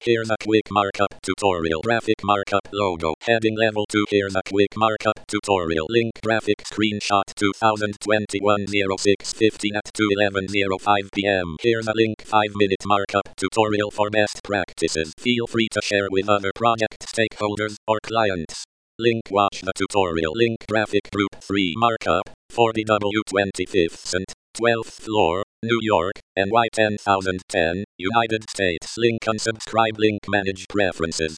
Here's a quick markup tutorial. Graphic markup logo. Heading level 2. Here's a quick markup tutorial. Link graphic screenshot 2021 06:15 at 2:11:05 p.m. Here's a link 5-minute markup tutorial for best practices. Feel free to share with other project stakeholders or clients. Link watch the tutorial. Link graphic group 3 markup 40W 25th and 12th floor, New York, NY 10010, United States. Link unsubscribe. Link manage preferences.